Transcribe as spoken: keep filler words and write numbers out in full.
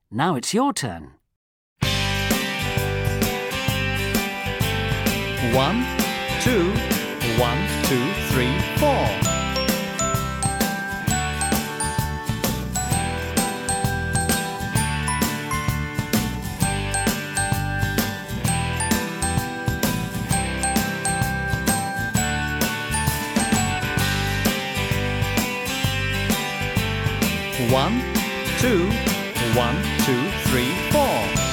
Now it's your turn. One, two, one, two, three, four. One, two, one, two, three, four.